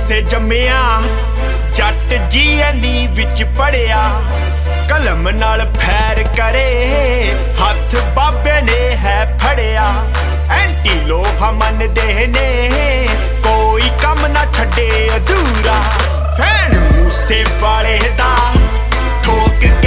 ਮੂਸੇ ਜੰਮਿਆ ਜੱਟ ਜੀਐਨਈ ਵਿੱਚ ਪੜਿਆ ਕਲਮ ਨਾਲ ਫੈਰ ਕਰੇ ਹੱਥ ਬਾਬੇ ਨੇ ਹੈ ਫੜਿਆ ਐਂਟੀ ਲੋਹਾ ਮੰਨਦੇ ਨੇ ਕੋਈ ਕੰਮ ਨਾ ਛੱਡੇ ਅਧੂਰਾ ਫੈਨ ਮੂਸੇ